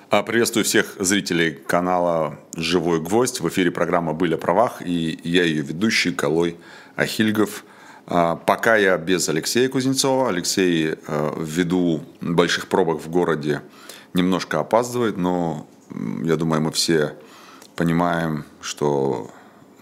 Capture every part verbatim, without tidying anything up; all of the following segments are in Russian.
А, Приветствую всех зрителей канала «Живой гвоздь». В эфире программа «Были о правах» и я ее ведущий Калой Ахильгов. А, Пока я без Алексея Кузнецова. Алексей а, ввиду больших пробок в городе немножко опаздывает, но я думаю, мы все понимаем, что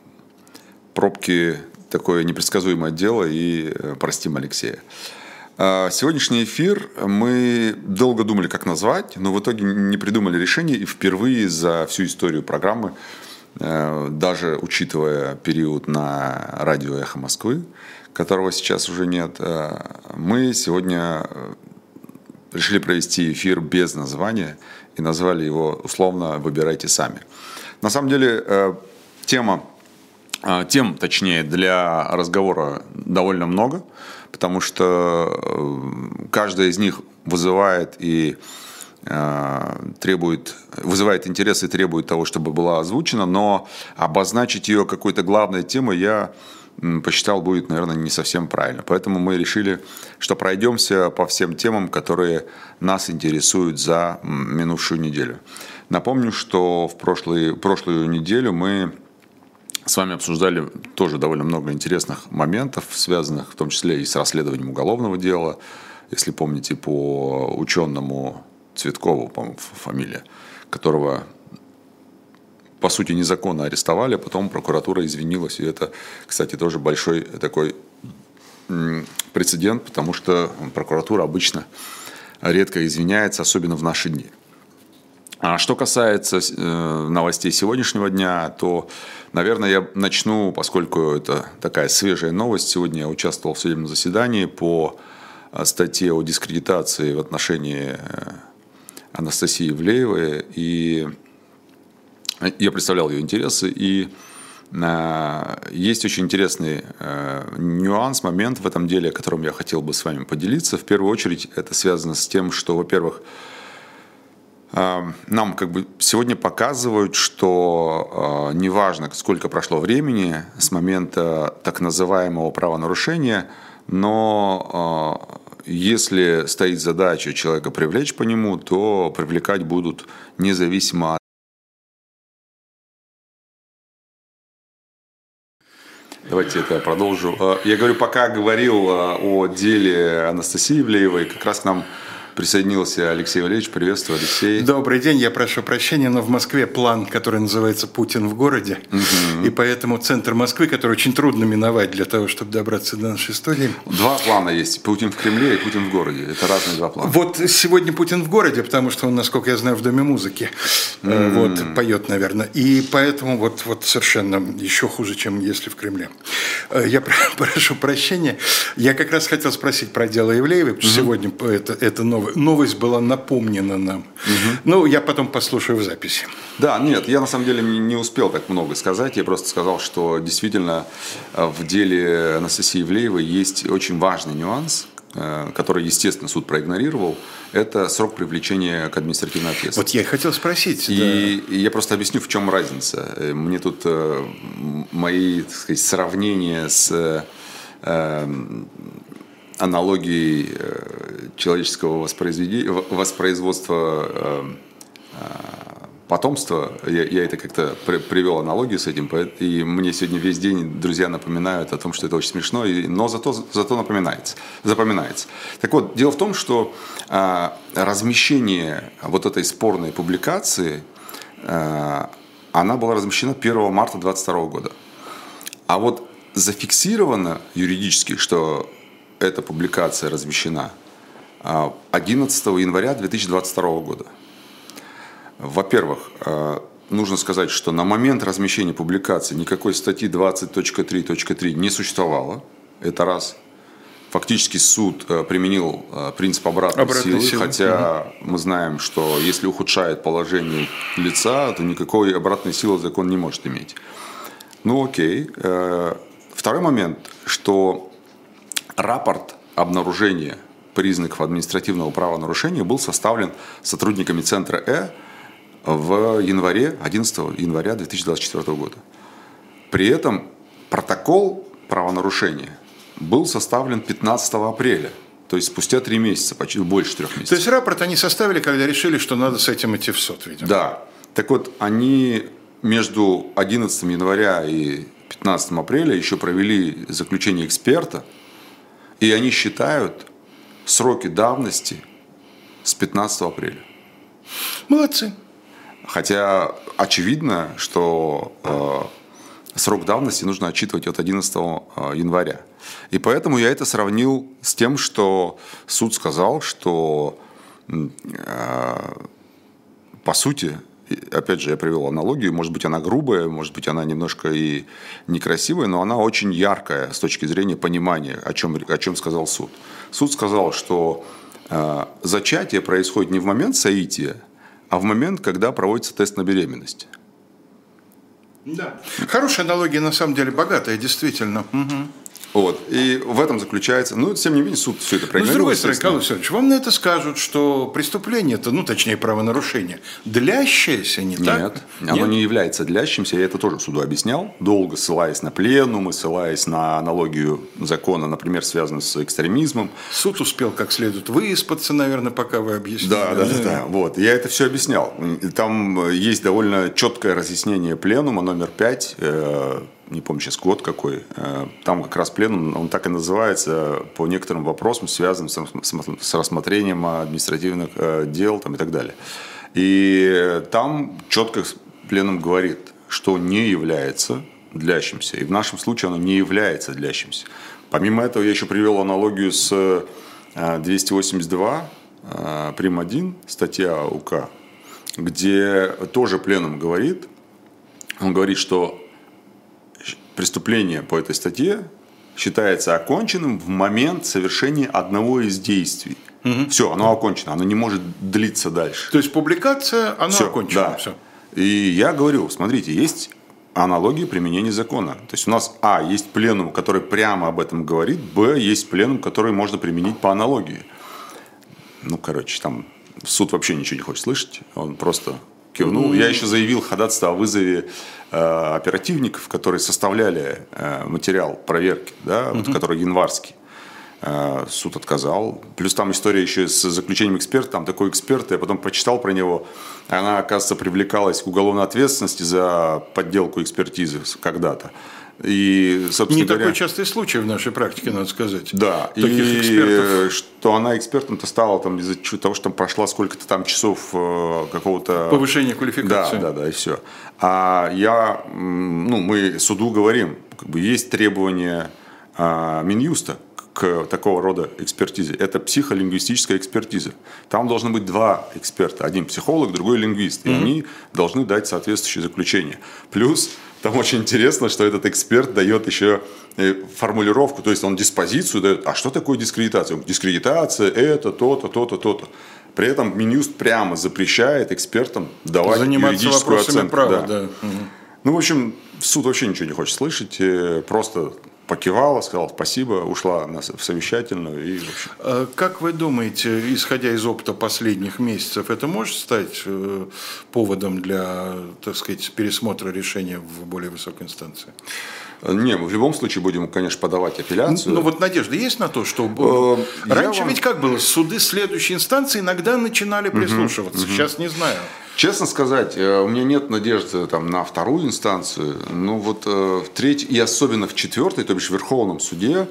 пробки такое непредсказуемое дело, и простим Алексея. Сегодняшний эфир мы долго думали, как назвать, но в итоге не придумали решение, и впервые за всю историю программы, даже учитывая период на радио «Эхо Москвы», которого сейчас уже нет, мы сегодня решили провести эфир без названия и назвали его условно «Выбирайте сами». На самом деле тема, тем, точнее, для разговора довольно много, потому что каждая из них вызывает и э, требует, вызывает интерес и требует того, чтобы была озвучена, но обозначить ее какой-то главной темой я посчитал будет, наверное, не совсем правильно. Поэтому мы решили, что пройдемся по всем темам, которые нас интересуют за минувшую неделю. Напомню, что в прошлый, прошлую неделю мы с вами обсуждали тоже довольно много интересных моментов, связанных в том числе и с расследованием уголовного дела. Если помните, по ученому Цветкову, по-моему, фамилия, которого, по сути, незаконно арестовали, а потом прокуратура извинилась. И это, кстати, тоже большой такой прецедент, потому что прокуратура обычно редко извиняется, особенно в наши дни. А что касается э, новостей сегодняшнего дня, то, наверное, я начну, поскольку это такая свежая новость. Сегодня я участвовал в судебном заседании по статье о дискредитации в отношении Анастасии Ивлеевой, и я представлял ее интересы, и э, есть очень интересный э, нюанс, момент в этом деле, о котором я хотел бы с вами поделиться. В первую очередь это связано с тем, что, во-первых, нам как бы сегодня показывают, что э, неважно, сколько прошло времени с момента так называемого правонарушения, но э, если стоит задача человека привлечь по нему, то привлекать будут независимо от... Давайте это я продолжу. Я говорю, пока говорил о деле Анастасии Ивлеевой, как раз к нам присоединился Алексей Валерьевич. Приветствую, Алексей. Добрый день. Я прошу прощения, но в Москве план, который называется «Путин в городе». Угу. И поэтому центр Москвы, который очень трудно миновать для того, чтобы добраться до нашей студии. Два плана есть. Путин в Кремле и Путин в городе. Это разные два плана. Вот сегодня Путин в городе, потому что он, насколько я знаю, в Доме музыки mm. вот, поет, наверное. И поэтому вот, вот совершенно еще хуже, чем если в Кремле. Я прошу прощения. Я как раз хотел спросить про дело Ивлеевой, потому что mm-hmm. сегодня это, это новое. Новость была напомнена нам. Угу. Ну, я потом послушаю в записи. Да, нет, я на самом деле не успел так много сказать. Я просто сказал, что действительно в деле Анастасии Ивлеевой есть очень важный нюанс, который, естественно, суд проигнорировал. Это срок привлечения к административной ответственности. Вот я и хотел спросить. И, да. и я просто объясню, в чем разница. Мне тут мои, так сказать, сравнения с... аналогией человеческого воспроизводства потомства, я, я это как-то при, привел аналогию с этим, и мне сегодня весь день друзья напоминают о том, что это очень смешно, но зато, зато напоминается, запоминается. Так вот, дело в том, что размещение вот этой спорной публикации, она была размещена первого марта две тысячи двадцать второго года. А вот зафиксировано юридически, что эта публикация размещена одиннадцатого января две тысячи двадцать второго года. Во-первых, нужно сказать, что на момент размещения публикации никакой статьи двадцать точка три точка три не существовало. Это раз. Фактически суд применил принцип обратной, обратной силы, силы, хотя угу. мы знаем, что если ухудшает положение лица, то никакой обратной силы закон не может иметь. Ну окей. Второй момент, что рапорт обнаружения признаков административного правонарушения был составлен сотрудниками Центра Э в январе, одиннадцатого января две тысячи двадцать четвёртого года. При этом протокол правонарушения был составлен пятнадцатого апреля То есть спустя три месяца, почти больше трех месяцев. То есть рапорт они составили, когда решили, что надо с этим идти в суд, видимо. Да. Так вот, они между одиннадцатым января и пятнадцатым апреля еще провели заключение эксперта, и они считают сроки давности с пятнадцатого апреля. Молодцы. Хотя очевидно, что э, срок давности нужно отчитывать от одиннадцатого января. И поэтому я это сравнил с тем, что суд сказал, что э, по сути, опять же, я привел аналогию, может быть, она грубая, может быть, она немножко и некрасивая, но она очень яркая с точки зрения понимания, о чем, о чем сказал суд. Суд сказал, что э, зачатие происходит не в момент соития, а в момент, когда проводится тест на беременность. Да. Хорошая аналогия, на самом деле, богатая, действительно. Угу. Вот. И в этом заключается, ну, тем не менее, суд все это проигнорировал. Но, с другой стороны, Карл Александрович, вам на это скажут, что преступление-то, ну, точнее, правонарушение, длящееся, не Нет, так? Нет, оно не является длящимся, я это тоже суду объяснял, долго ссылаясь на пленумы, ссылаясь на аналогию закона, например, связанную с экстремизмом. Суд успел как следует выспаться, наверное, пока вы объяснили. Да, да, да, да, вот, я это все объяснял. Там есть довольно четкое разъяснение пленума номер пять, э, не помню сейчас год какой, там как раз пленум, он так и называется, по некоторым вопросам, связанным с рассмотрением административных дел там, и так далее. И там четко пленум говорит, что не является длящимся, и в нашем случае оно не является длящимся. Помимо этого, я еще привел аналогию с двести восемьдесят два, прим. один, статья УК, где тоже пленум говорит, он говорит, что преступление по этой статье считается оконченным в момент совершения одного из действий. Угу. Все, оно окончено, оно не может длиться дальше. То есть публикация, оно все, окончено. Да. Все. И я говорю, смотрите, есть аналогии применения закона. То есть у нас, а, есть пленум, который прямо об этом говорит, б, есть пленум, который можно применить по аналогии. Ну, короче, там суд вообще ничего не хочет слышать, он просто кивнул. Я еще заявил ходатайство о вызове э, оперативников, которые составляли э, материал проверки, да, вот, который январский. Э, суд отказал. Плюс там история еще с заключением эксперта. Там такой эксперт, я потом прочитал про него. Она, оказывается, привлекалась к уголовной ответственности за подделку экспертизы когда-то. И, собственно не говоря, такой частый случай в нашей практике, надо сказать. Да, таких и экспертов. Что она экспертом-то стала там, из-за того, что там прошла сколько-то там часов какого-то... Повышения квалификации. Да, да, да, и все. А я, ну, мы суду говорим, как бы есть требования а, Минюста к такого рода экспертизе. Это психолингвистическая экспертиза. Там должны быть два эксперта. Один психолог, другой лингвист. И mm-hmm. они должны дать соответствующее заключение. Плюс там очень интересно, что этот эксперт дает еще формулировку, то есть он диспозицию дает. А что такое дискредитация? Дискредитация – это то-то, то-то, то-то. При этом Минюст прямо запрещает экспертам давать заниматься юридическую оценку. Права, да. Да. Угу. Ну, в общем, суд вообще ничего не хочет слышать, просто покивала, сказала спасибо, ушла в совещательную. И, в общем... Как вы думаете, исходя из опыта последних месяцев, это может стать поводом для, так сказать, пересмотра решения в более высокой инстанции? Не, мы в любом случае будем, конечно, подавать апелляцию. Ну вот надежда есть на то, что э, раньше вам... ведь как было, суды следующей инстанции иногда начинали прислушиваться, угу, сейчас угу. не знаю. Честно сказать, у меня нет надежды там, на вторую инстанцию, но вот в третьей, и особенно в четвертой, то бишь в Верховном суде,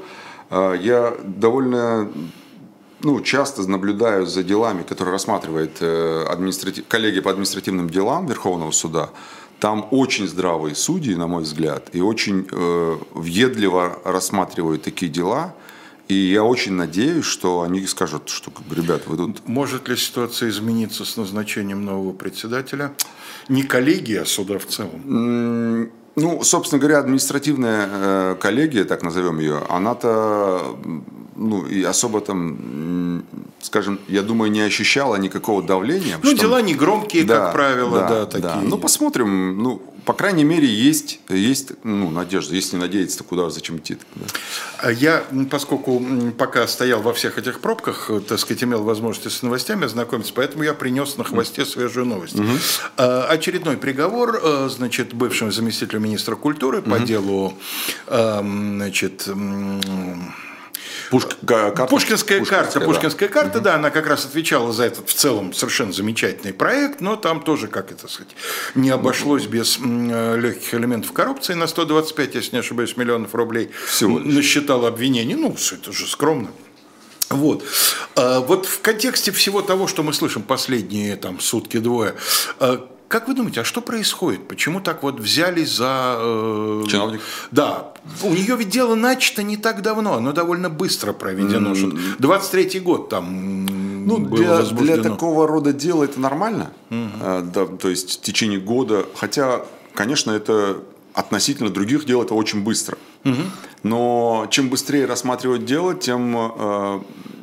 я довольно ну, часто наблюдаю за делами, которые рассматривает административ... коллегия по административным делам Верховного суда. Там очень здравые судьи, на мой взгляд, и очень э, въедливо рассматривают такие дела. И я очень надеюсь, что они скажут, что, ребят, вы тут... Может ли ситуация измениться с назначением нового председателя? Не коллегия, а суда в целом? Ну, собственно говоря, административная э, коллегия, так назовем ее, она-то ну, и особо там, скажем, я думаю, не ощущала никакого давления. Ну, что... дела не громкие, да, как правило, да, да такие. Да. Ну, посмотрим. Ну, по крайней мере, есть, есть ну, надежда. Если не надеяться, то куда, зачем идти? Да. Я, поскольку пока стоял во всех этих пробках, так сказать, имел возможность с новостями ознакомиться, поэтому я принес на хвосте свежую новость. Угу. Очередной приговор, значит, бывшему заместителю министра культуры по угу. делу, значит, Пушк... карта... Пушкинская, Пушкинская карта, да. Пушкинская карта, угу. да, она как раз отвечала за этот в целом совершенно замечательный проект, но там тоже, как это сказать, не обошлось угу. без легких элементов коррупции на сто двадцать пять, если не ошибаюсь, миллионов рублей. Всего лишь. Насчитал обвинений, ну, это же скромно. Вот. Вот в контексте всего того, что мы слышим последние там, сутки-двое, как вы думаете, а что происходит? Почему так вот взялись за... Э, чиновник? Да. У нее ведь дело начато не так давно, оно довольно быстро проведено. Mm-hmm. двадцать третий год там ну, было для, возбуждено. Для такого рода дела это нормально. Mm-hmm. А, да, то есть в течение года. Хотя, конечно, это относительно других дел это очень быстро. Mm-hmm. Но чем быстрее рассматривать дело, тем э,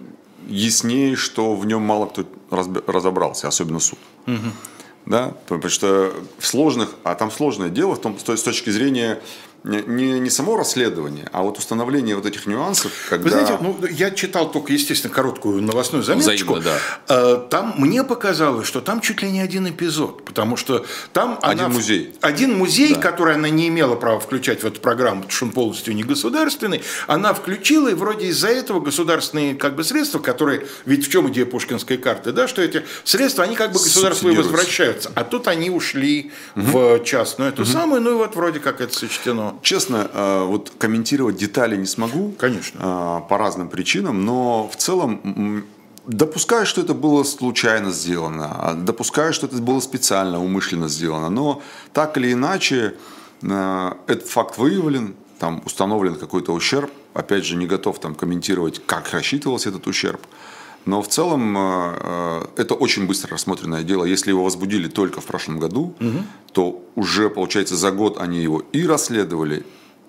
яснее, что в нем мало кто разобрался, особенно суд. Mm-hmm. Да? Потому что в сложных, а там сложное дело в том, с точки зрения не, не само расследование, а вот установление вот этих нюансов, когда... Вы знаете, ну, я читал только, естественно, короткую новостную заметочку. Взаимно, да. Там мне показалось, что там чуть ли не один эпизод, потому что там один она... музей. Один музей, да. который она не имела права включать в эту программу, потому что он полностью не государственный, она включила, и вроде из-за этого государственные как бы средства, которые... Ведь в чем идея Пушкинской карты, да, что эти средства, они как бы государству и возвращаются, а тут они ушли угу. в частную эту угу. самую, ну и вот вроде как это сочтено. Честно, вот комментировать детали не смогу. Конечно. По разным причинам, но в целом допускаю, что это было случайно сделано, допускаю, что это было специально, умышленно сделано, но так или иначе этот факт выявлен, там установлен какой-то ущерб. Опять же, не готов там комментировать, как рассчитывался этот ущерб. Но в целом это очень быстро рассмотренное дело. Если его возбудили только в прошлом году, угу. то уже, получается, за год они его и расследовали,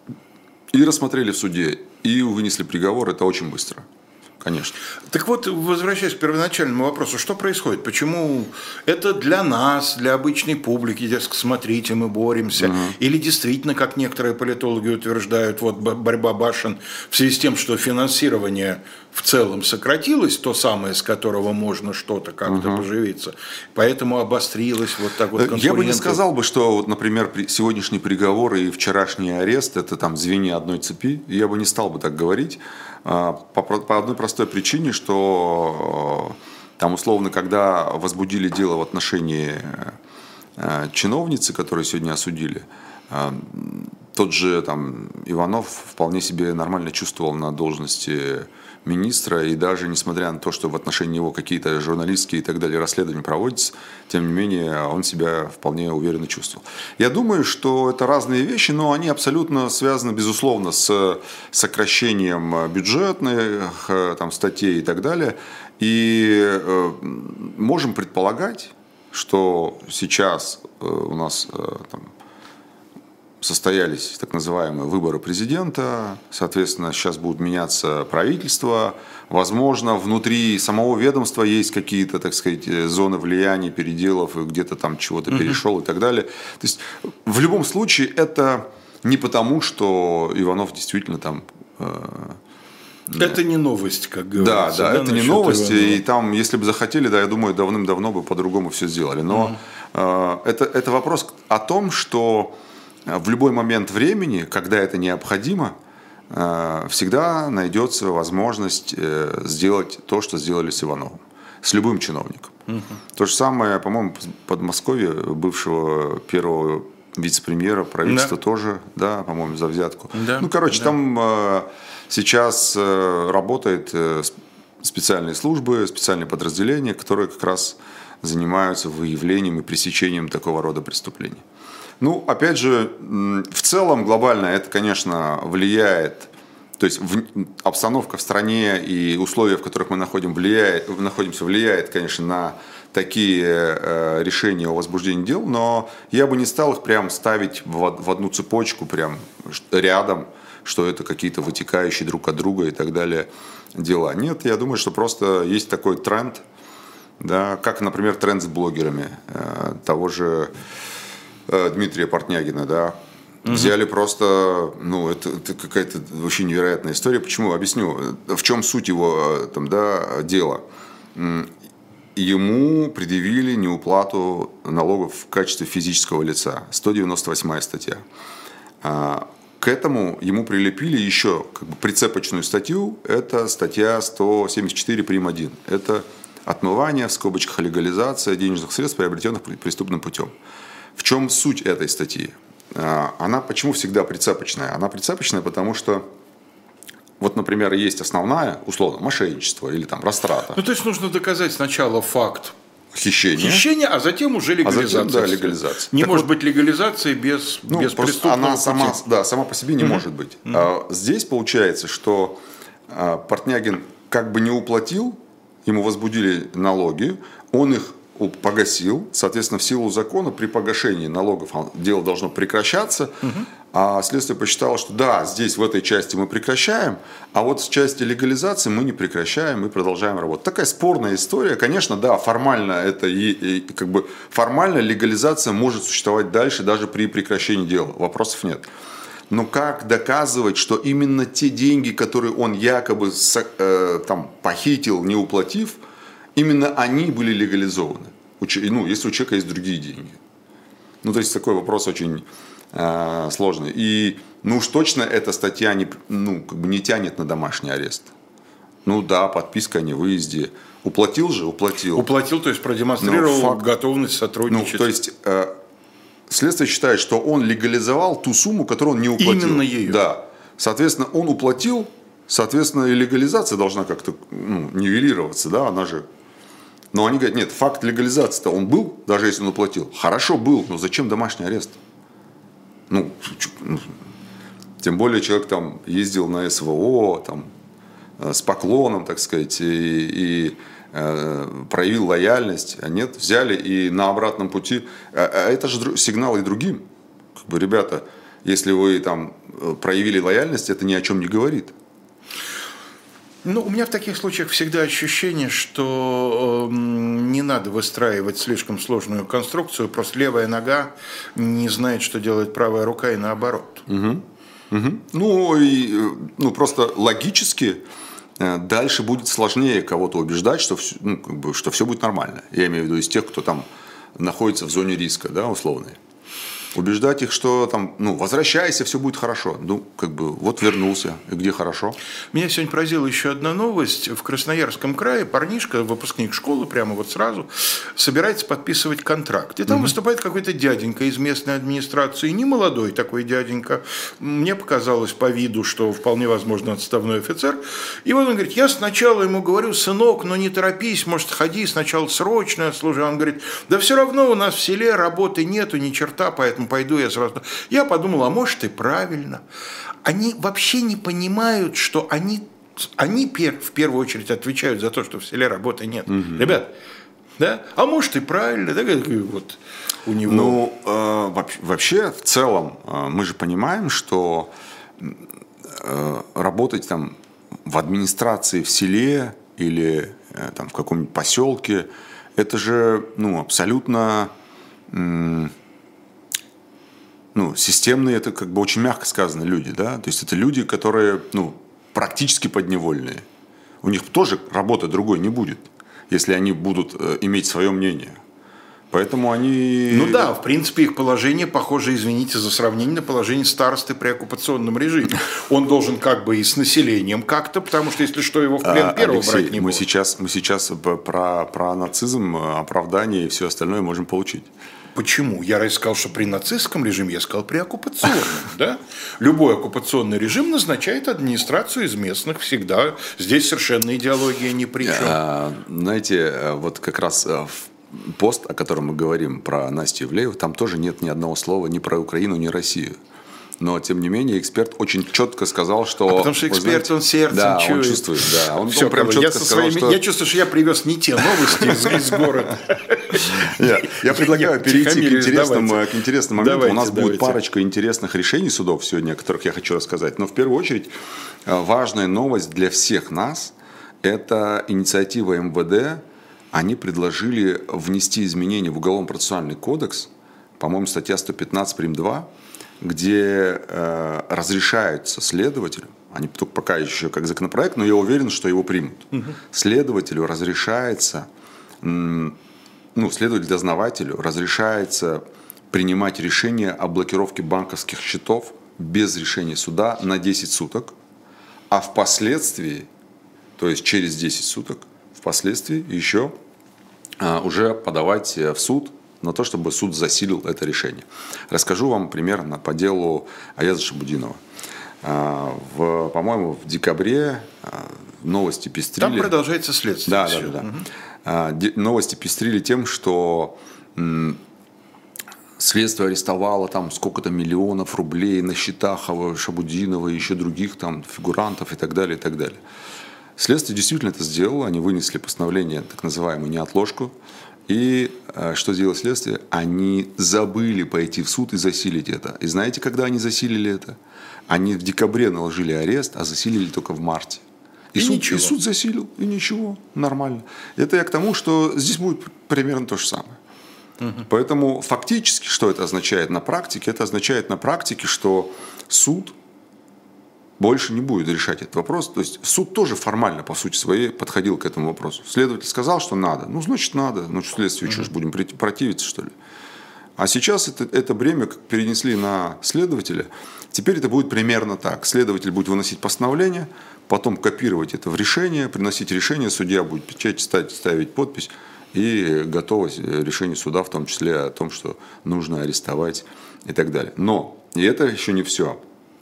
и рассмотрели в суде, и вынесли приговор. Это очень быстро. Конечно. Так вот, возвращаясь к первоначальному вопросу, что происходит? Почему это для нас, для обычной публики, дескать, смотрите, мы боремся? Угу. Или действительно, как некоторые политологи утверждают, вот борьба башен в связи с тем, что финансирование в целом сократилось, то самое, с которого можно что-то как-то угу. поживиться, поэтому обострилось вот так вот конкуренция. Я бы не сказал бы, что, вот, например, сегодняшний приговор и вчерашний арест – это там звенья одной цепи. Я бы не стал бы так говорить. По, по одной простой причине, что там условно, когда возбудили дело в отношении чиновницы, которую сегодня осудили, тот же там Иванов вполне себе нормально чувствовал на должности министра, и даже несмотря на то, что в отношении него какие-то журналистские и так далее расследования проводятся, тем не менее он себя вполне уверенно чувствовал. Я думаю, что это разные вещи, но они абсолютно связаны, безусловно, с сокращением бюджетных там, статей и так далее. И э, можем предполагать, что сейчас э, у нас э, там, состоялись так называемые выборы президента, соответственно, сейчас будут меняться правительства, возможно, внутри самого ведомства есть какие-то, так сказать, зоны влияния, переделов, и где-то там чего-то mm-hmm. перешел и так далее. То есть, в любом случае, это не потому, что Иванов действительно там... Э, это не новость, как говорится. Да, да, да это не новость, Иванова. И там, если бы захотели, да, я думаю, давным-давно бы по-другому все сделали. Но mm-hmm. э, это, это вопрос о том, что в любой момент времени, когда это необходимо, всегда найдется возможность сделать то, что сделали с Ивановым. С любым чиновником. Угу. То же самое, по-моему, в Подмосковье бывшего первого вице-премьера правительства да. тоже, да, по-моему, за взятку. Да. Ну, короче, да. там сейчас работают специальные службы, специальные подразделения, которые как раз занимаются выявлением и пресечением такого рода преступлений. Ну, опять же, в целом глобально это, конечно, влияет, то есть в, обстановка в стране и условия, в которых мы находим, влияет, находимся, влияет, конечно, на такие э, решения о возбуждении дел, но я бы не стал их прям ставить в, в одну цепочку, прям рядом, что это какие-то вытекающие друг от друга и так далее дела. Нет, я думаю, что просто есть такой тренд, да, как, например, тренд с блогерами э, того же Дмитрия Портнягина, да, угу. взяли просто, ну, это, это какая-то вообще невероятная история. Почему? Объясню. В чем суть его там, да, дела? Ему предъявили неуплату налогов в качестве физического лица. сто девяносто восьмая статья. к этому ему прилепили еще как бы прицепочную статью, это статья сто семьдесят четыре прим. один. Это отмывание, в скобочках легализация денежных средств, приобретенных преступным путем. В чем суть этой статьи? Она почему всегда прицепочная? Она прицепочная, потому что вот, например, есть основная, условно, мошенничество или там растрата. Ну, то есть нужно доказать сначала факт хищения, хищения, а затем уже легализация. А затем, да, легализация. Не так может вот, быть легализации без, ну, без преступного она пути. сама, да, сама по себе не угу. может быть. Угу. А здесь получается, что а, Портнягин как бы не уплатил, ему возбудили налоги, он их погасил, соответственно, в силу закона при погашении налогов дело должно прекращаться, угу. а следствие посчитало, что да, здесь в этой части мы прекращаем, а вот в части легализации мы не прекращаем, мы продолжаем работать. Такая спорная история, конечно, да, формально это и, и как бы формально легализация может существовать дальше даже при прекращении дела, вопросов нет. Но как доказывать, что именно те деньги, которые он якобы э, там, похитил, не уплатив, именно они были легализованы? Ну, если у человека есть другие деньги. Ну, то есть, такой вопрос очень э, сложный. И, ну уж точно эта статья не, ну, как бы не тянет на домашний арест. Ну да, подписка о невыезде. Уплатил же? Уплатил. Уплатил, то есть продемонстрировал факт, готовность сотрудничать. Ну, то есть, э, следствие считает, что он легализовал ту сумму, которую он не уплатил. Именно ее. Да. Соответственно, он уплатил, соответственно, и легализация должна как-то ну, нивелироваться, да, она же... Но они говорят, нет, факт легализации-то он был, даже если он уплатил. Хорошо был, но зачем домашний арест? Ну, тем более человек там ездил на СВО, там, с поклоном, так сказать, и, и э, проявил лояльность. А нет, взяли и на обратном пути. А, а это же сигнал и другим. Как бы, ребята, если вы там проявили лояльность, это ни о чем не говорит. Ну, у меня в таких случаях всегда ощущение, что э, не надо выстраивать слишком сложную конструкцию, просто левая нога не знает, что делает правая рука, и наоборот. Угу. Угу. Ну, и, ну, просто логически э, дальше будет сложнее кого-то убеждать, что, все, ну, как бы, что все будет нормально. Я имею в виду из тех, кто там находится в зоне риска, да, условной. Убеждать их, что там, ну, возвращайся, все будет хорошо. Ну, как бы, вот вернулся, и где хорошо. Меня сегодня поразила еще одна новость. В Красноярском крае парнишка, выпускник школы, прямо вот сразу, собирается подписывать контракт. И там угу. выступает какой-то дяденька из местной администрации, не молодой такой дяденька. Мне показалось по виду, что вполне возможно отставной офицер. И вот он говорит, я сначала ему говорю, сынок, ну не торопись, может, ходи, сначала срочно отслужи. Он говорит, да все равно у нас в селе работы нету, ни черта, поэтому пойду я сразу. Я подумал, а может и правильно. Они вообще не понимают, что они, они в первую очередь отвечают за то, что в селе работы нет. Угу. Ребят, да? А может и правильно, да, вот у него. Ну, э, вообще, в целом, э, мы же понимаем, что э, работать там в администрации в селе или э, там в каком-нибудь поселке, это же, ну, абсолютно... М- Ну, системные, это как бы очень мягко сказано люди, да, то есть это люди, которые, ну, практически подневольные. У них тоже работы другой не будет, если они будут э, иметь свое мнение. Поэтому они... Ну да, в принципе, их положение похоже, извините за сравнение, на положение старосты при оккупационном режиме. Он должен как бы и с населением как-то, потому что, если что, его в плен первого Алексей, брать не мы будут. сейчас, мы сейчас про, про нацизм, оправдание и все остальное можем получить. Почему? Я сказал, что при нацистском режиме, я сказал при оккупационном. Да? Любой оккупационный режим назначает администрацию из местных всегда. Здесь совершенно идеология ни при чем. А, знаете, вот как раз пост, о котором мы говорим, про Настю Ивлееву, там тоже нет ни одного слова ни про Украину, ни Россию. Но, тем не менее, эксперт очень четко сказал, что... А потому что эксперт, знаете, он сердцем да, чует. Он чувствует, да. Он, Все, он прям четко я, сказал, своими, что... я чувствую, что я привез не те новости из, из города. Я предлагаю перейти к интересному моменту. У нас будет парочка интересных решений судов сегодня, о которых я хочу рассказать. Но, в первую очередь, важная новость для всех нас – это инициатива эм вэ дэ. Они предложили внести изменения в Уголовно-процессуальный кодекс, по-моему, статья сто пятнадцать прим. два, где э, разрешаются следователю, они только пока еще как законопроект, но я уверен, что его примут. Угу. Следователю разрешается, м, ну, следователю-дознавателю разрешается принимать решение о блокировке банковских счетов без решения суда на десять суток, а впоследствии, то есть через десять суток, впоследствии еще а, уже подавать в суд на то, чтобы суд засилил это решение. Расскажу вам примерно по делу Аяза Шабудинова. А, в, по-моему, в декабре а, новости пестрили. Там продолжается следствие. Да, да, да. Угу. А, де, новости пестрили тем, что м, следствие арестовало там сколько-то миллионов рублей на счетах Шабудинова и еще других там фигурантов и так далее, и так далее. Следствие действительно это сделало, они вынесли постановление, так называемую неотложку, и что сделало следствие? Они забыли пойти в суд и засилить это. И знаете, когда они засилили это? Они в декабре наложили арест, а засилили только в марте. И, и, суд, и суд засилил, и ничего, нормально. Это я к тому, что здесь будет примерно то же самое. Угу. Поэтому фактически, что это означает на практике? Это означает на практике, что суд больше не будет решать этот вопрос. То есть суд тоже формально, по сути своей, подходил к этому вопросу. Следователь сказал, что надо. Ну, значит, надо. Ну, следствию, что ж, будем противиться, что ли? А сейчас это, это бремя перенесли на следователя. Теперь это будет примерно так. Следователь будет выносить постановление, потом копировать это в решение, приносить решение, судья будет печать ставить, ставить подпись и готовить решение суда, в том числе о том, что нужно арестовать и так далее. Но и это еще не все.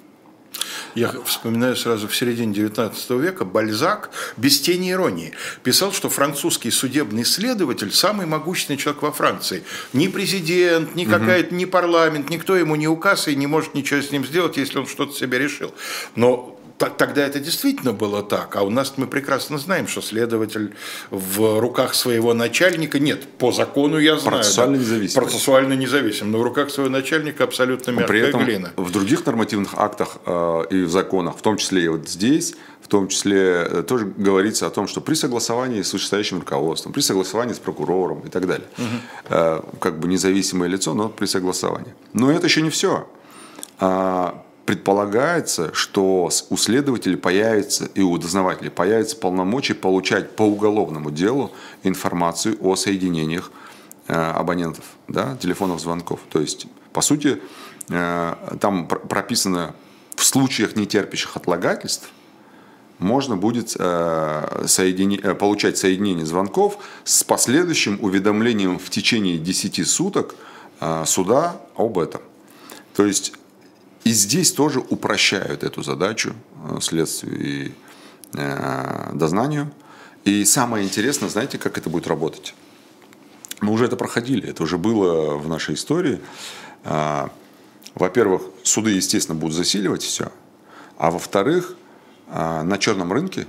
Я вспоминаю сразу в середине девятнадцатого века Бальзак, без тени иронии, писал, что французский судебный следователь самый могущественный человек во Франции. Ни президент, ни какая-то, ни парламент, никто ему не указ и не может ничего с ним сделать, если он что-то себе решил. Но тогда это действительно было так, а у нас мы прекрасно знаем, что следователь в руках своего начальника, нет, по закону я знаю, процессуально да, независим, процессуально независим, но в руках своего начальника абсолютно мягкая При этом глина. В других нормативных актах э, и в законах, в том числе и вот здесь, в том числе э, тоже говорится о том, что при согласовании с вышестоящим руководством, при согласовании с прокурором и так далее, угу. э, как бы независимое лицо, но при согласовании. Но это еще не все. А, предполагается, что у следователей появится и у дознавателей появится полномочия получать по уголовному делу информацию о соединениях э, абонентов, да, телефонных звонков. То есть, по сути, э, там прописано в случаях, не терпящих отлагательств, можно будет э, соедини... получать соединение звонков с последующим уведомлением в течение десяти суток э, суда об этом. То есть, и здесь тоже упрощают эту задачу следствию и э, дознанию. И самое интересное, знаете, как это будет работать? Мы уже это проходили, это уже было в нашей истории. Э, во-первых, суды, естественно, будут засиливать все. А во-вторых, э, на черном рынке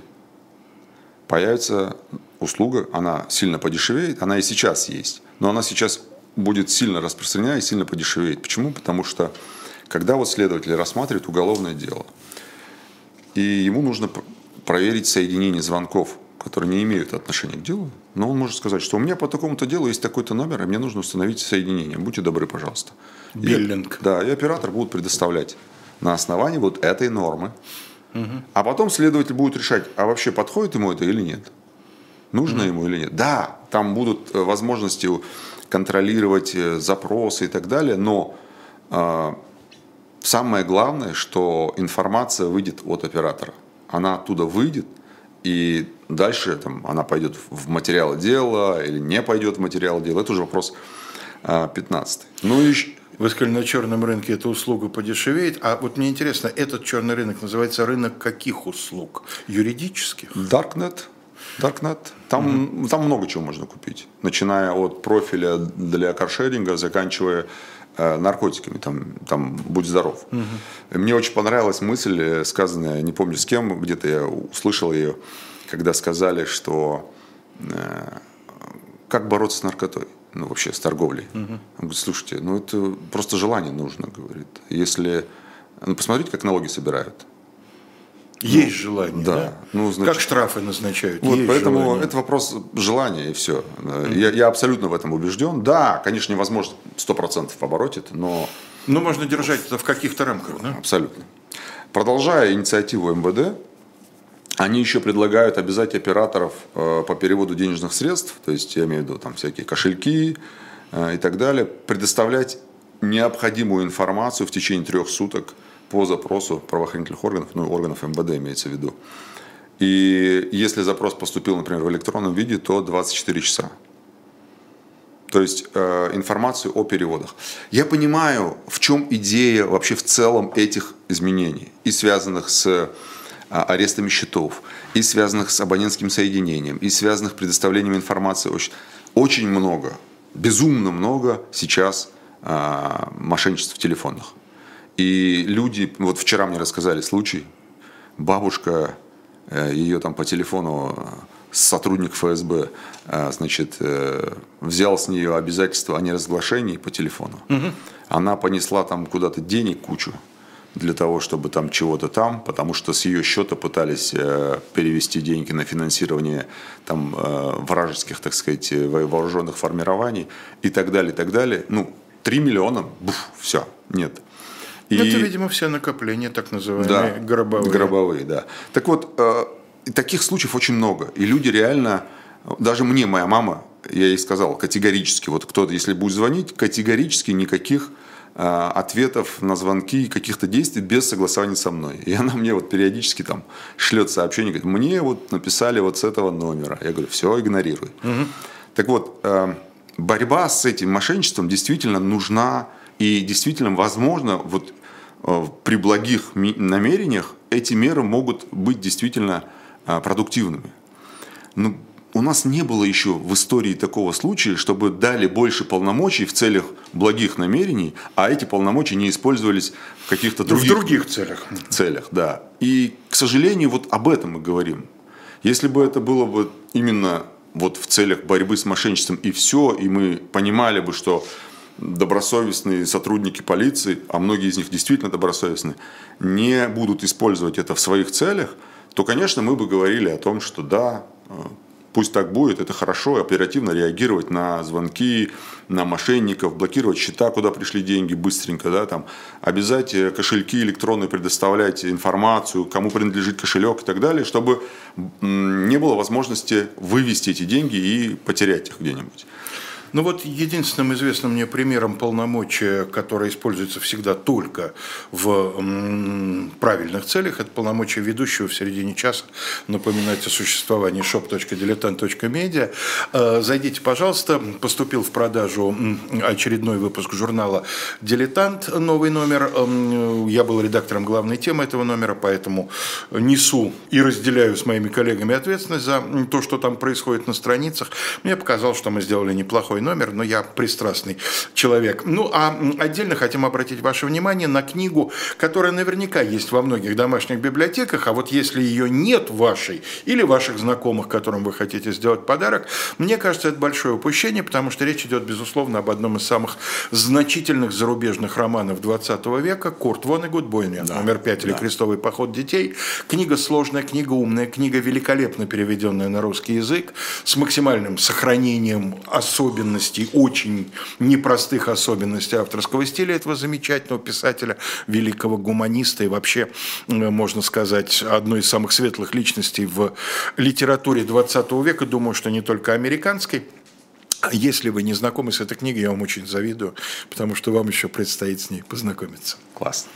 появится услуга, она сильно подешевеет, она и сейчас есть, но она сейчас будет сильно распространена и сильно подешевеет. Почему? Потому что когда вот следователь рассматривает уголовное дело, и ему нужно проверить соединение звонков, которые не имеют отношения к делу, но он может сказать, что у меня по такому-то делу есть такой-то номер, и мне нужно установить соединение. Будьте добры, пожалуйста. Биллинг. И, да, и оператор будет предоставлять на основании вот этой нормы. Угу. А потом следователь будет решать, а вообще подходит ему это или нет. Нужно угу. ему или нет. Да, там будут возможности контролировать запросы и так далее, но самое главное, что информация выйдет от оператора. Она оттуда выйдет, и дальше там, она пойдет в материалы дела или не пойдет в материалы дела. Это уже вопрос пятнадцатый. Ну, и... Вы сказали, на черном рынке эта услуга подешевеет. А вот мне интересно, этот черный рынок называется рынок каких услуг? Юридических? Darknet. Darknet. Там, mm-hmm. там много чего можно купить. Начиная от профиля для каршеринга, заканчивая наркотиками, там, там будь здоров. Угу. Мне очень понравилась мысль, сказанная, не помню с кем, где-то я услышал ее, когда сказали, что э, как бороться с наркотой, ну вообще с торговлей. Угу. Он говорит, слушайте, ну это просто желание нужно, говорит. Если, ну посмотрите, как налоги собирают. Есть ну, желание, да? да? Ну, значит, как штрафы назначают. Вот, есть поэтому желание. это вопрос желания, и все. Mm-hmm. Я, я абсолютно в этом убежден. Да, конечно, невозможно сто процентов побороть это, но... Ну, можно держать это в каких-то рамках, да? Абсолютно. Продолжая инициативу эм вэ дэ, они еще предлагают обязать операторов э, по переводу денежных средств, то есть я имею в виду там всякие кошельки э, и так далее, предоставлять необходимую информацию в течение трех суток по запросу правоохранительных органов, ну, органов эм вэ дэ имеется в виду. И если запрос поступил, например, в электронном виде, то двадцать четыре часа. То есть э, информацию о переводах. Я понимаю, в чем идея вообще в целом этих изменений, и связанных с э, арестами счетов, и связанных с абонентским соединением, и связанных с предоставлением информации. Очень, очень много, безумно много сейчас э, мошенничеств телефонных. И люди, вот вчера мне рассказали случай, бабушка, э, ее там по телефону сотрудник эф эс бэ, значит, взял с нее обязательство о неразглашении по телефону. Угу. Она понесла там куда-то денег кучу для того, чтобы там чего-то там, потому что с ее счета пытались перевести деньги на финансирование там вражеских, так сказать, вооруженных формирований и так далее, и так далее. Ну, три миллиона, буф, все, нет. И... Это, видимо, все накопления, так называемые, да, гробовые. Гробовые, да. Так вот, и таких случаев очень много. И люди реально, даже мне моя мама, я ей сказал категорически, вот кто-то, если будет звонить, категорически никаких э, ответов на звонки, каких-то действий без согласования со мной. И она мне вот периодически там шлет сообщение, говорит, мне вот написали вот с этого номера. Я говорю, все, игнорируй. Угу. Так вот, э, борьба с этим мошенничеством действительно нужна и действительно возможно, вот э, при благих намерениях эти меры могут быть действительно продуктивными. Но у нас не было еще в истории такого случая, чтобы дали больше полномочий в целях благих намерений, а эти полномочия не использовались в каких-то других, в других целях. целях. Да. И, к сожалению, вот об этом мы говорим. Если бы это было бы именно вот в целях борьбы с мошенничеством и все, и мы понимали бы, что добросовестные сотрудники полиции, а многие из них действительно добросовестные, не будут использовать это в своих целях, то, конечно, мы бы говорили о том, что да, пусть так будет, это хорошо, оперативно реагировать на звонки, на мошенников, блокировать счета, куда пришли деньги быстренько, да, там, обязать кошельки электронные, предоставлять информацию, кому принадлежит кошелек и так далее, чтобы не было возможности вывести эти деньги и потерять их где-нибудь. Ну вот единственным известным мне примером полномочия, которое используется всегда только в м, правильных целях, это полномочия ведущего в середине часа напоминать о существовании шоп точка дилетант точка медиа. Зайдите, пожалуйста, поступил в продажу очередной выпуск журнала «Дилетант», новый номер. Я был редактором главной темы этого номера, поэтому несу и разделяю с моими коллегами ответственность за то, что там происходит на страницах. Мне показалось, что мы сделали неплохой номер, но я пристрастный человек. Ну, а отдельно хотим обратить ваше внимание на книгу, которая наверняка есть во многих домашних библиотеках, а вот если ее нет вашей или ваших знакомых, которым вы хотите сделать подарок, мне кажется, это большое упущение, потому что речь идет, безусловно, об одном из самых значительных зарубежных романов двадцатого века «Курт Воннегут. Бойня», да, номер пять, или да. «Крестовый поход детей». Книга сложная, книга умная, книга великолепно переведенная на русский язык, с максимальным сохранением особенностей, очень непростых особенностей авторского стиля этого замечательного писателя, великого гуманиста и вообще, можно сказать, одной из самых светлых личностей в литературе двадцатого века, думаю, что не только американской. Если вы не знакомы с этой книгой, я вам очень завидую, потому что вам еще предстоит с ней познакомиться. Классно.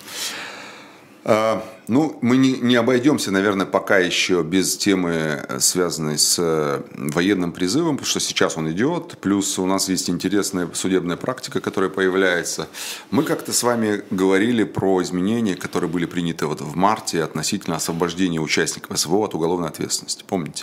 А, ну, мы не, не обойдемся, наверное, пока еще без темы, связанной с военным призывом, потому что сейчас он идет, плюс у нас есть интересная судебная практика, которая появляется. Мы как-то с вами говорили про изменения, которые были приняты вот в марте относительно освобождения участников эс вэ о от уголовной ответственности, помните?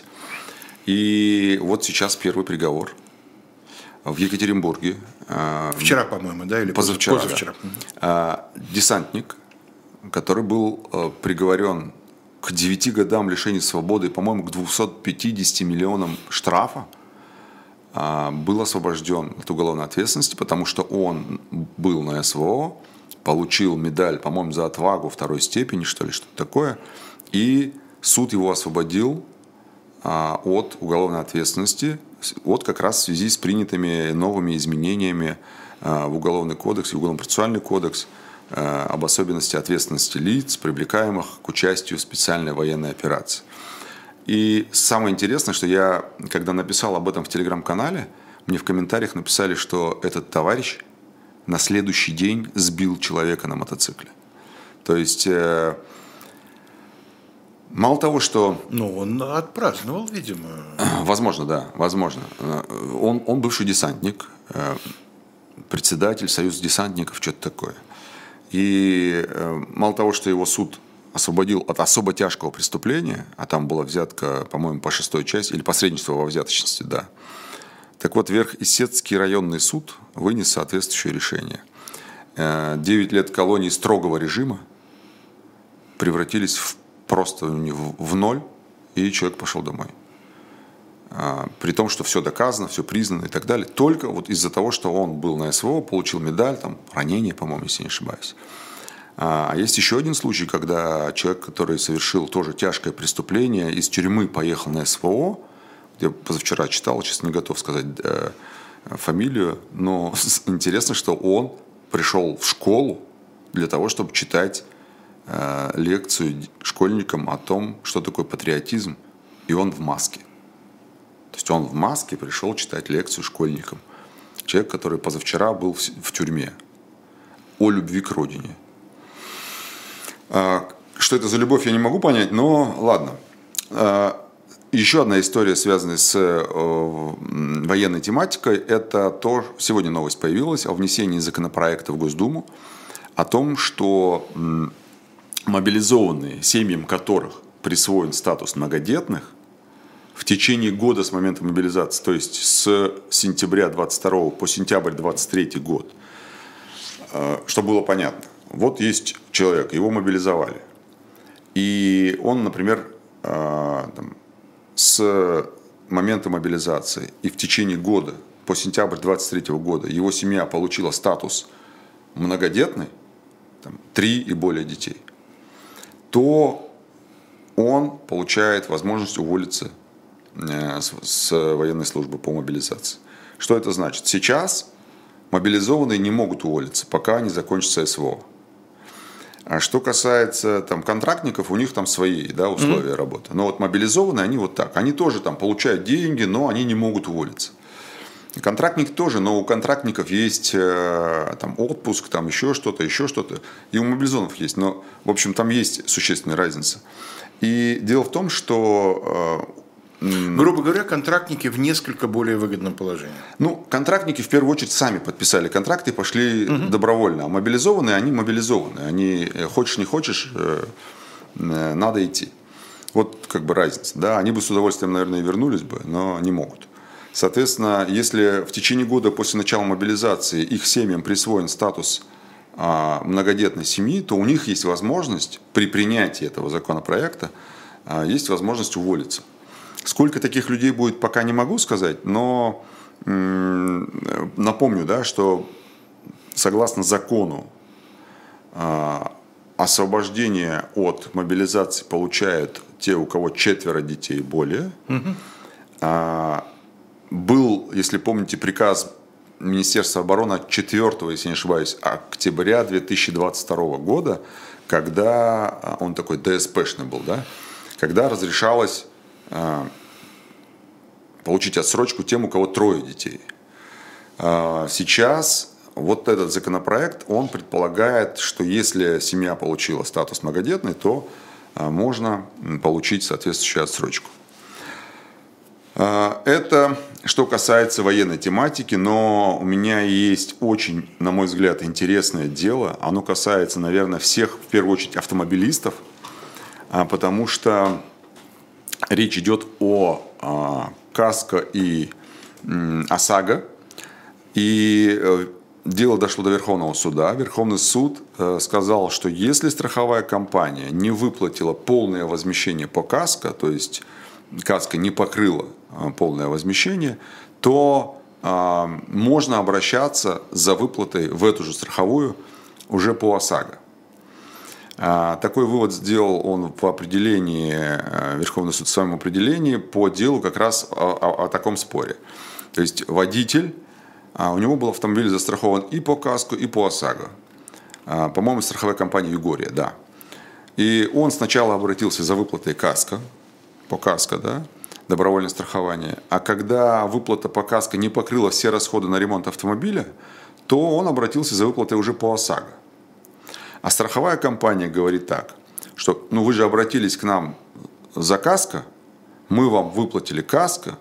И вот сейчас первый приговор в Екатеринбурге. Вчера, по-моему, да? Или позавчера. позавчера. Да. Десантник, который был э, приговорен к девяти годам лишения свободы и, по-моему, к двумстам пятидесяти миллионам штрафа, э, был освобожден от уголовной ответственности, потому что он был на эс вэ о, получил медаль, по-моему, за отвагу второй степени, что ли, что-то такое, и суд его освободил э, от уголовной ответственности, вот как раз в связи с принятыми новыми изменениями э, в Уголовный кодекс и Уголовно-процессуальный кодекс, об особенности ответственности лиц, привлекаемых к участию в специальной военной операции. И самое интересное, что я, когда написал об этом в телеграм-канале, мне в комментариях написали, что этот товарищ на следующий день сбил человека на мотоцикле. То есть, мало того, что... Ну, он отпраздновал, видимо. Возможно, да, возможно. Он, он бывший десантник, председатель Союза десантников, что-то такое. И мало того, что его суд освободил от особо тяжкого преступления, а там была взятка, по-моему, по шестой части, или посредничество во взяточности, да. Так вот, Верхесецкий районный суд вынес соответствующее решение. Девять лет колонии строгого режима превратились в просто в ноль, и человек пошел домой. При том, что все доказано, все признано и так далее. Только вот из-за того, что он был на СВО, получил медаль, там, ранение, по-моему, если не ошибаюсь. А есть еще один случай, когда человек, который совершил тоже тяжкое преступление, из тюрьмы поехал на СВО. Я позавчера читал, сейчас не готов сказать э, фамилию, но интересно, что он пришел в школу для того, чтобы читать э, лекцию школьникам о том, что такое патриотизм, и он в маске. То есть он в маске пришел читать лекцию школьникам. Человек, который позавчера был в, в тюрьме. О любви к родине. А, что это за любовь, я не могу понять, но ладно. А, еще одна история, связанная с э, военной тематикой, это то, сегодня новость появилась о внесении законопроекта в Госдуму о том, что м, мобилизованные, семьям которых присвоен статус многодетных, в течение года с момента мобилизации, то есть с сентября двадцать второго по сентябрь двадцать третий год, э, чтобы было понятно, вот есть человек, его мобилизовали, и он, например, э, там, с момента мобилизации и в течение года, по сентябрь двадцать третьего года, его семья получила статус многодетной, там, три и более детей, то он получает возможность уволиться с, с военной службы по мобилизации. Что это значит? Сейчас мобилизованные не могут уволиться, пока не закончится СВО. А что касается там, контрактников, у них там свои, да, условия mm-hmm. работы. Но вот мобилизованные, они вот так. Они тоже там получают деньги, но они не могут уволиться. Контрактники тоже, но у контрактников есть э, там, отпуск, там еще что-то, еще что-то. И у мобилизованных есть. Но, в общем, там есть существенная разница. И дело в том, что... Э, Грубо говоря, контрактники в несколько более выгодном положении. Ну, контрактники в первую очередь сами подписали контракты и пошли угу. добровольно. А мобилизованные, они мобилизованы. Они, хочешь не хочешь, надо идти. Вот как бы разница. Да, они бы с удовольствием, наверное, и вернулись бы, но не могут. Соответственно, если в течение года после начала мобилизации их семьям присвоен статус а, многодетной семьи, то у них есть возможность при принятии этого законопроекта, а, есть возможность уволиться. Сколько таких людей будет, пока не могу сказать, но м- напомню, да, что согласно закону э, освобождение от мобилизации получают те, у кого четверо детей и более. Угу. А, был, если помните, приказ Министерства обороны от четвёртого, если не ошибаюсь, октября две тысячи двадцать второго года, когда он такой ДСПшный был, да, когда разрешалось получить отсрочку тем, у кого трое детей. Сейчас вот этот законопроект, он предполагает, что если семья получила статус многодетной, то можно получить соответствующую отсрочку. Это что касается военной тематики, но у меня есть очень, на мой взгляд, интересное дело. Оно касается, наверное, всех, в первую очередь, автомобилистов, потому что речь идет о а, КАСКО и м, ОСАГО. И э, дело дошло до Верховного суда. Верховный суд э, сказал, что если страховая компания не выплатила полное возмещение по КАСКО, то есть КАСКО не покрыла э, полное возмещение, то э, можно обращаться за выплатой в эту же страховую уже по ОСАГО. Такой вывод сделал он в определении, Верховный суд в своем определении по делу как раз о, о, о таком споре. То есть водитель, у него был автомобиль застрахован и по КАСКО, и по ОСАГО. По-моему, страховая компания «Югория», да. И он сначала обратился за выплатой КАСКО, по КАСКО, да, добровольное страхование. А когда выплата по КАСКО не покрыла все расходы на ремонт автомобиля, то он обратился за выплатой уже по ОСАГО. А страховая компания говорит так, что ну вы же обратились к нам за каско, мы вам выплатили каско,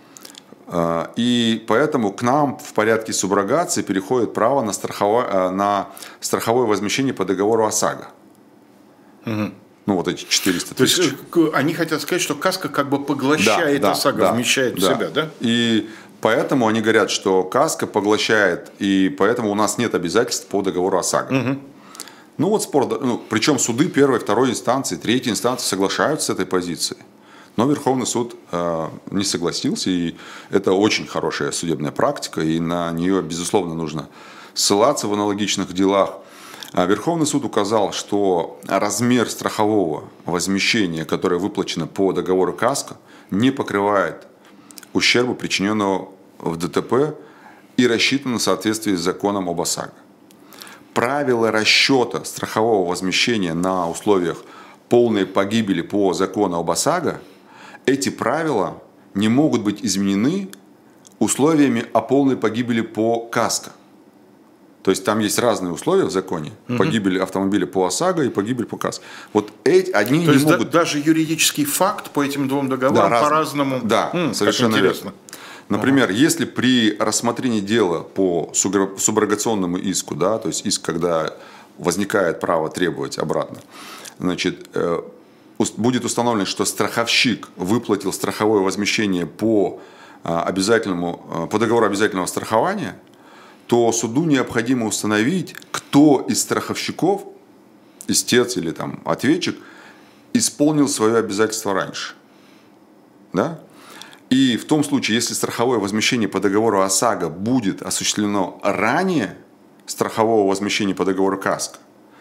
и поэтому к нам в порядке суброгации переходит право на страховое, на страховое возмещение по договору ОСАГО. Угу. Ну, вот эти четыреста тысяч. То есть они хотят сказать, что каска как бы поглощает да, ОСАГО, да, вмещает да, в себя, да? И поэтому они говорят, что каска поглощает, и поэтому у нас нет обязательств по договору ОСАГО. Угу. Ну, вот спор, ну, причем суды первой, второй инстанции, третьей инстанции соглашаются с этой позицией. Но Верховный суд э, не согласился, и это очень хорошая судебная практика, и на нее, безусловно, нужно ссылаться в аналогичных делах. Верховный суд указал, что размер страхового возмещения, которое выплачено по договору каско, не покрывает ущерба, причиненного в ДТП, и рассчитано в соответствии с законом об ОСАГО. Правила расчета страхового возмещения на условиях полной погибели по закону об ОСАГО, эти правила не могут быть изменены условиями о полной погибели по каско. То есть там есть разные условия в законе. Угу. Погибель автомобиля по ОСАГО и погибель по каско. Вот эти, одни То не есть могут... да, даже юридический факт по этим двум договорам да, по-разному... Да, М, совершенно верно. Например, ага. если при рассмотрении дела по суброгационному иску, да, то есть иск, когда возникает право требовать обратно, значит, э, будет установлено, что страховщик выплатил страховое возмещение по, э, обязательному, э, по договору обязательного страхования, то суду необходимо установить, кто из страховщиков, истец или там, ответчик, исполнил свое обязательство раньше. Да? И в том случае, если страховое возмещение по договору ОСАГО будет осуществлено ранее страхового возмещения по договору каско,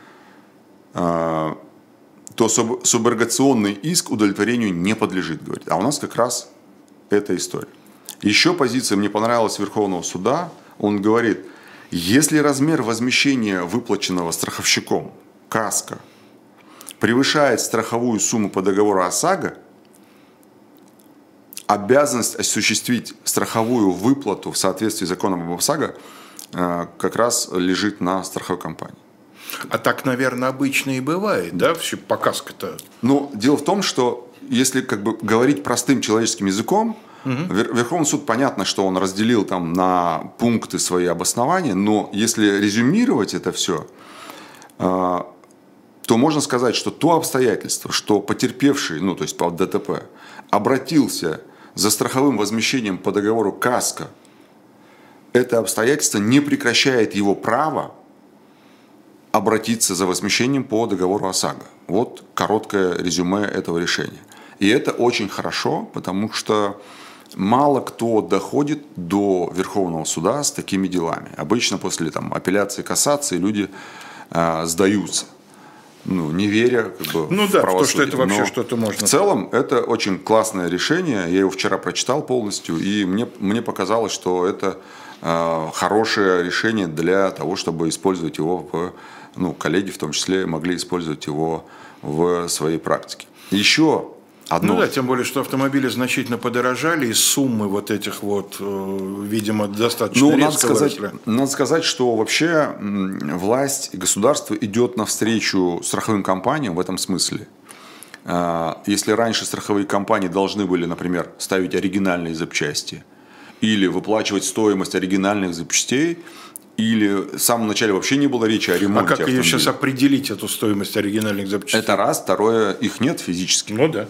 то суброгационный иск удовлетворению не подлежит, говорит. А у нас как раз эта история. Еще позиция мне понравилась Верховного суда. Он говорит, если размер возмещения, выплаченного страховщиком каско, превышает страховую сумму по договору ОСАГО, обязанность осуществить страховую выплату в соответствии с законом об ОСАГО как раз лежит на страховой компании. А так, наверное, обычно и бывает, да, все по каско-то? Ну, дело в том, что если как бы говорить простым человеческим языком, угу. Верховный суд, понятно, что он разделил там на пункты свои обоснования, но если резюмировать это все, то можно сказать, что то обстоятельство, что потерпевший, ну, то есть по ДТП, обратился за страховым возмещением по договору каско, это обстоятельство не прекращает его право обратиться за возмещением по договору ОСАГО. Вот короткое резюме этого решения. И это очень хорошо, потому что мало кто доходит до Верховного суда с такими делами. Обычно после там, апелляции, кассации люди э, сдаются, ну, не веря как бы, ну, в да, правосудие. То, что это вообще что-то можно. В целом, это очень классное решение. Я его вчера прочитал полностью, и мне, мне показалось, что это э, хорошее решение для того, чтобы использовать его в... Ну, коллеги в том числе могли использовать его в своей практике. Еще одно. Ну да, тем более, что автомобили значительно подорожали, и суммы вот этих вот, видимо, достаточно ну, резко надо сказать, выросли. Надо сказать, что вообще власть и государство идет навстречу страховым компаниям в этом смысле. Если раньше страховые компании должны были, например, ставить оригинальные запчасти или выплачивать стоимость оригинальных запчастей, или в самом начале вообще не было речи о ремонте. А как ее сейчас определить, эту стоимость оригинальных запчастей? Это раз. Второе, их нет физически. Ну да.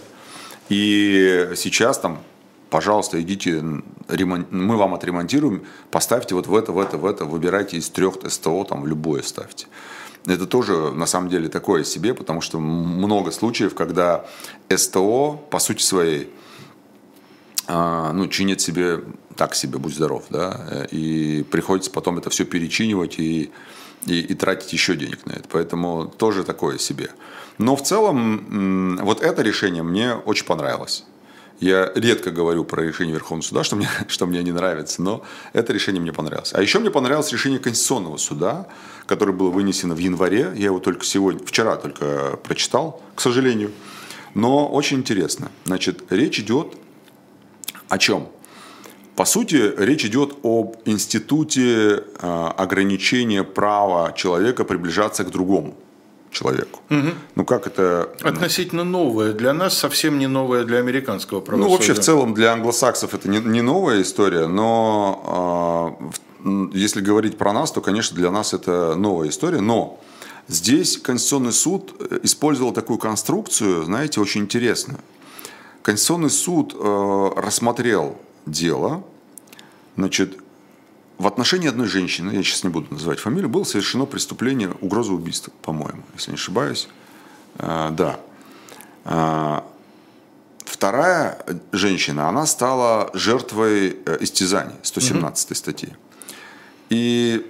И сейчас там, пожалуйста, идите, ремон... мы вам отремонтируем, поставьте вот в это, в это, в это, выбирайте из трех СТО, там любое ставьте. Это тоже на самом деле такое себе, потому что много случаев, когда СТО, по сути своей, ну, чинит себе так себе, будь здоров, да, и приходится потом это все перечинивать и, и, и тратить еще денег на это, поэтому тоже такое себе. Но в целом вот это решение мне очень понравилось. Я редко говорю про решение Верховного суда, что мне, что мне не нравится, но это решение мне понравилось. А еще мне понравилось решение Конституционного суда, которое было вынесено в январе, я его только сегодня, вчера только прочитал, к сожалению, но очень интересно. Значит, речь идет о чем? По сути, речь идет об институте э, ограничения права человека приближаться к другому. человеку. Угу. Ну как это... Относительно новое для нас, совсем не новое для американского правосудия. Ну вообще в целом для англосаксов это не, не новая история, но э, если говорить про нас, то, конечно, для нас это новая история. Но здесь Конституционный суд использовал такую конструкцию, знаете, очень интересную. Конституционный суд э, рассмотрел дело, значит, в отношении одной женщины, я сейчас не буду называть фамилию, было совершено преступление угрозы убийства, по-моему, если не ошибаюсь. А, да. А, вторая женщина, она стала жертвой истязаний, сто семнадцатой статьи. И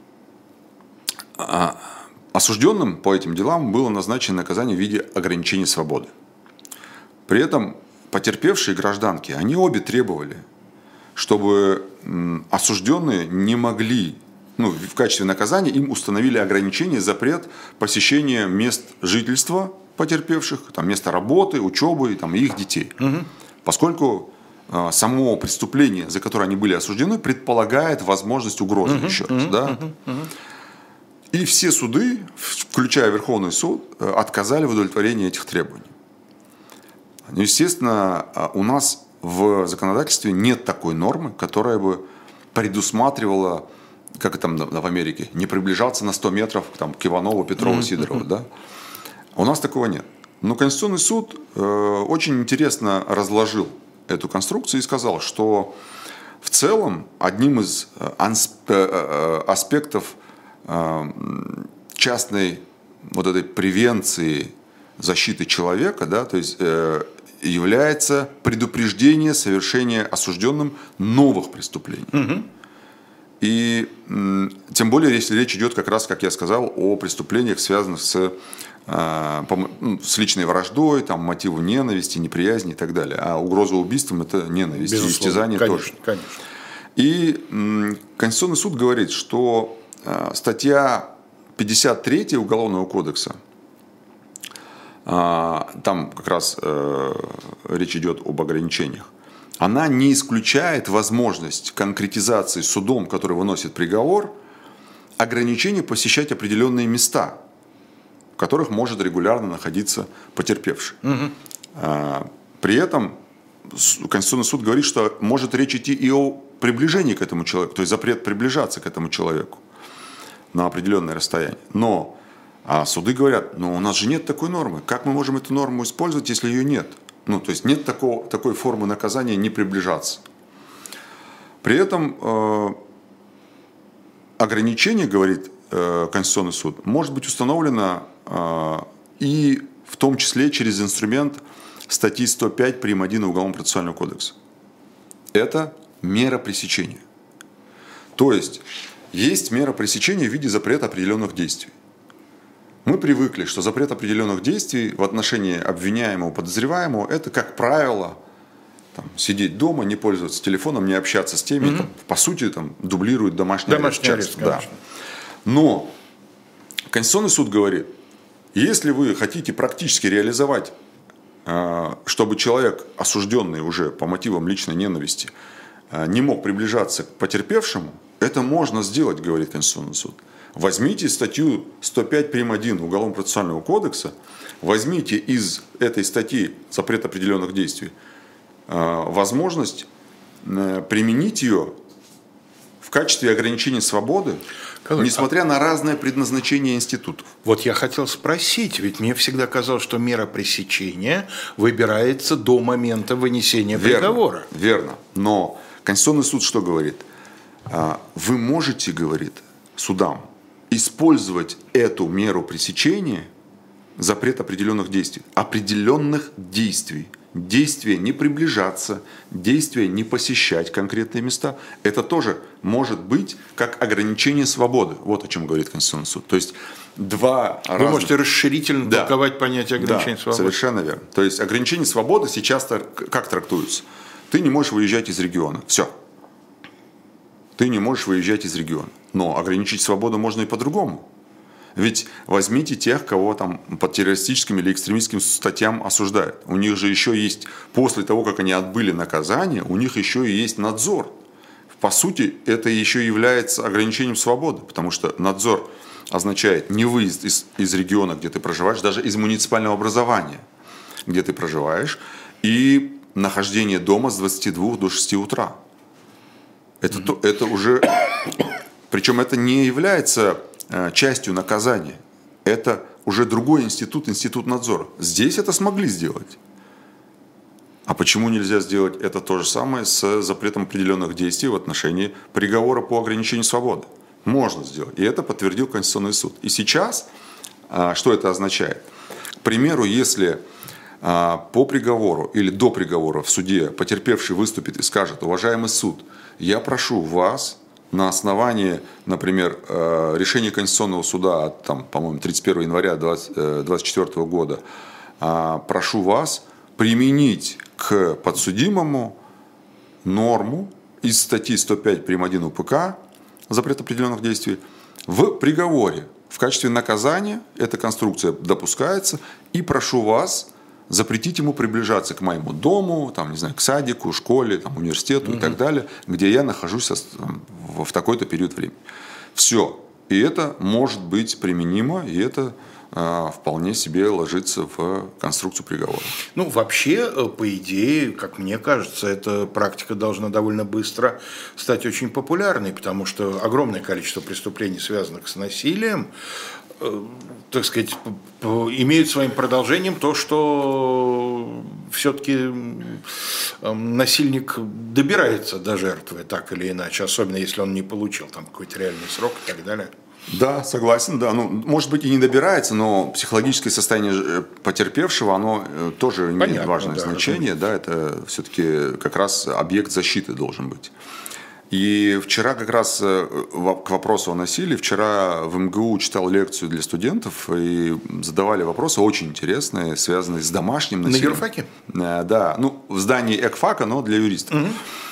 а, осужденным по этим делам было назначено наказание в виде ограничения свободы. При этом потерпевшие гражданки, они обе требовали, чтобы осужденные не могли, ну, в качестве наказания им установили ограничение, запрет посещения мест жительства потерпевших, там, места работы, учебы, там, и их детей. Угу. Поскольку э, само преступление, за которое они были осуждены, предполагает возможность угрозы, угу, еще раз. Угу, да? угу, угу. И все суды, включая Верховный суд, отказали в удовлетворении этих требований. Естественно, у нас в законодательстве нет такой нормы, которая бы предусматривала, как это там в Америке, не приближаться на сто метров там, к Иванову, Петрову, Сидорову. Да? У нас такого нет. Но Конституционный суд э, очень интересно разложил эту конструкцию и сказал, что в целом одним из аспектов э, частной вот этой превенции защиты человека, да, то есть э, является предупреждение совершения осужденным новых преступлений. Угу. И м, тем более, если речь идет как раз, как я сказал, о преступлениях, связанных с, э, с личной враждой, там, мотивом ненависти, неприязни и так далее. А угроза убийством – это ненависть, и истязание тоже. Конечно. И м, Конституционный суд говорит, что э, статья пятьдесят три Уголовного кодекса, там как раз э, речь идет об ограничениях, она не исключает возможность конкретизации судом, который выносит приговор, ограничения посещать определенные места, в которых может регулярно находиться потерпевший. Угу. А, при этом Конституционный суд говорит, что может речь идти и о приближении к этому человеку, то есть запрет приближаться к этому человеку на определенное расстояние. Но А суды говорят, ну у нас же нет такой нормы. Как мы можем эту норму использовать, если ее нет? Ну, то есть нет такого, такой формы наказания не приближаться. При этом э, ограничение, говорит э, Конституционный суд, может быть установлено э, и в том числе через инструмент статьи сто пять прим. один Уголовного процессуального кодекса. Это мера пресечения. То есть есть мера пресечения в виде запрета определенных действий. Мы привыкли, что запрет определенных действий в отношении обвиняемого, подозреваемого, это, как правило, там, сидеть дома, не пользоваться телефоном, не общаться с теми, mm-hmm. там, по сути, там, дублирует домашний, домашний арест. арест да. Но Конституционный суд говорит, если вы хотите практически реализовать, чтобы человек, осужденный уже по мотивам личной ненависти, не мог приближаться к потерпевшему, это можно сделать, говорит Конституционный суд. Возьмите статью сто пять прим. один Уголовного процессуального кодекса, возьмите из этой статьи запрет определенных действий возможность применить ее в качестве ограничения свободы, Коллег, несмотря а... на разное предназначение институтов. Вот я хотел спросить, ведь мне всегда казалось, что мера пресечения выбирается до момента вынесения верно, приговора. Верно. Но Конституционный суд что говорит? Вы можете, говорит, судам использовать эту меру пресечения, запрет определенных действий, определенных действий. Действие не приближаться, действие не посещать конкретные места. Это тоже может быть как ограничение свободы. Вот о чем говорит Конституционный суд. То есть два Вы разных... можете расширительно да. толковать понятие ограничения да, свободы. Совершенно верно. То есть ограничение свободы сейчас как трактуется? Ты не можешь выезжать из региона. Все. Ты не можешь выезжать из региона. Но ограничить свободу можно и по-другому. Ведь возьмите тех, кого там по террористическим или экстремистским статьям осуждают. У них же еще есть, после того, как они отбыли наказание, у них еще и есть надзор. По сути, это еще является ограничением свободы, потому что надзор означает не выезд из, из региона, где ты проживаешь, даже из муниципального образования, где ты проживаешь, и нахождение дома с двадцати двух до шести утра. Это, mm-hmm. то, это уже... Причем это не является э, частью наказания. Это уже другой институт, институт надзора. Здесь это смогли сделать. А почему нельзя сделать это то же самое с запретом определенных действий в отношении приговора по ограничению свободы? Можно сделать. И это подтвердил Конституционный суд. И сейчас, э, что это означает? К примеру, если э, по приговору или до приговора в суде потерпевший выступит и скажет: уважаемый суд, я прошу вас на основании, например, решения Конституционного суда от, там, по-моему, тридцать первого января двадцать четвёртого года, прошу вас применить к подсудимому норму из статьи сто пять прим. один УПК, запрет определенных действий, в приговоре. В качестве наказания эта конструкция допускается, и прошу вас запретить ему приближаться к моему дому, там, не знаю, к садику, школе, там, университету угу. и так далее, где я нахожусь там, в такой-то период времени. Все. И это может быть применимо, и это э, вполне себе ложится в конструкцию приговора. Ну, вообще, по идее, как мне кажется, эта практика должна довольно быстро стать очень популярной, потому что огромное количество преступлений, связанных с насилием, так сказать, имеют своим продолжением то, что все-таки насильник добирается до жертвы, так или иначе, особенно если он не получил там какой-то реальный срок и так далее. Да, согласен, да. Ну, может быть, и не добирается, но психологическое состояние потерпевшего, оно тоже имеет Понятно, важное да, значение. Да, это все-таки как раз объект защиты должен быть. И вчера как раз к вопросу о насилии, вчера в эм гэ у читал лекцию для студентов и задавали вопросы очень интересные, связанные с домашним насилием. На юрфаке? Да, ну в здании экфака, но для юристов. Угу.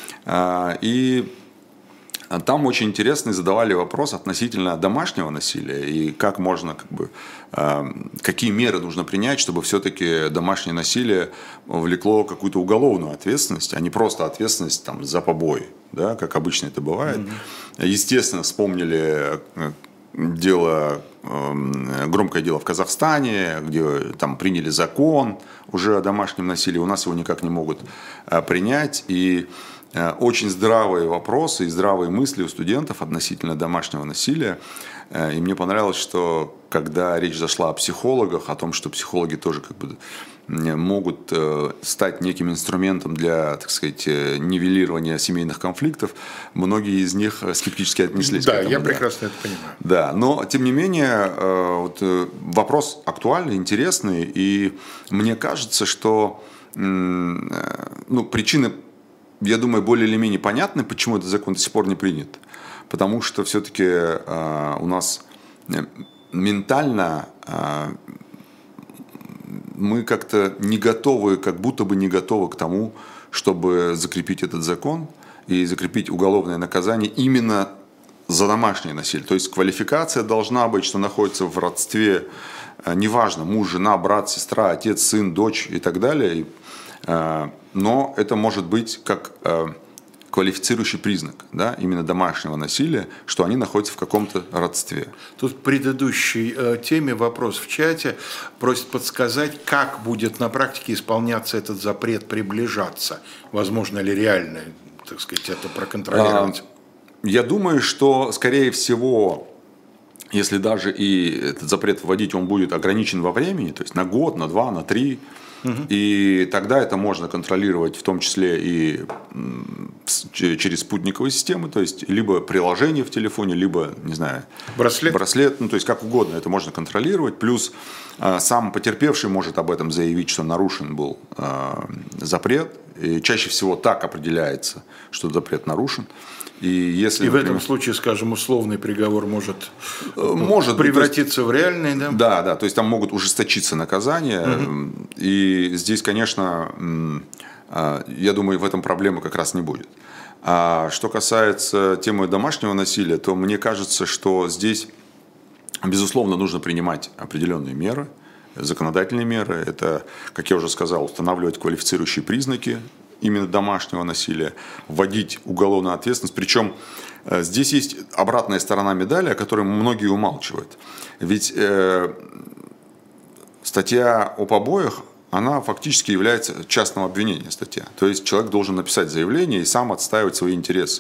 И там очень интересные задавали вопрос относительно домашнего насилия и как можно, как бы, какие меры нужно принять, чтобы все-таки домашнее насилие влекло какую-то уголовную ответственность, а не просто ответственность там, за побои, да, как обычно это бывает. Mm-hmm. Естественно, вспомнили дело, громкое дело в Казахстане, где там приняли закон уже о домашнем насилии, у нас его никак не могут принять, и очень здравые вопросы и здравые мысли у студентов относительно домашнего насилия. И мне понравилось, что когда речь зашла о психологах, о том, что психологи тоже как бы могут стать неким инструментом для, так сказать, нивелирования семейных конфликтов, многие из них скептически отнеслись да, к этому. Я да, я прекрасно это понимаю. Да, но тем не менее вот, вопрос актуальный, интересный, и мне кажется, что ну, причины, я думаю, более или менее понятны, почему этот закон до сих пор не принят. Потому что все-таки э, у нас ментально э, мы как-то не готовы, как будто бы не готовы к тому, чтобы закрепить этот закон и закрепить уголовное наказание именно за домашнее насилие. То есть квалификация должна быть, что находится в родстве, э, неважно, муж, жена, брат, сестра, отец, сын, дочь и так далее. И, э, но это может быть как э, квалифицирующий признак, да, именно домашнего насилия, что они находятся в каком-то родстве. Тут в предыдущей э, теме вопрос в чате просит подсказать, как будет на практике исполняться этот запрет приближаться. Возможно ли реально, так сказать, это проконтролировать? А, я думаю, что, скорее всего, если даже и этот запрет вводить, он будет ограничен во времени, то есть на год, на два, на три, и тогда это можно контролировать в том числе и через спутниковые системы, то есть либо приложение в телефоне, либо, не знаю, браслет, браслет, ну то есть как угодно это можно контролировать. Плюс сам потерпевший может об этом заявить, что нарушен был запрет. И чаще всего так определяется, что запрет нарушен. И, если, и в этом случае, скажем, условный приговор может, может превратиться есть, в реальный, да? Да, да, то есть там могут ужесточиться наказания. Угу. И здесь, конечно, я думаю, в этом проблемы как раз не будет. А что касается темы домашнего насилия, то мне кажется, что здесь, безусловно, нужно принимать определенные меры, законодательные меры. Это, как я уже сказал, устанавливать квалифицирующие признаки именно домашнего насилия, вводить уголовную ответственность. Причем здесь есть обратная сторона медали, о которой многие умалчивают. Ведь э, статья о побоях, она фактически является частным обвинением статья. То есть человек должен написать заявление и сам отстаивать свои интересы.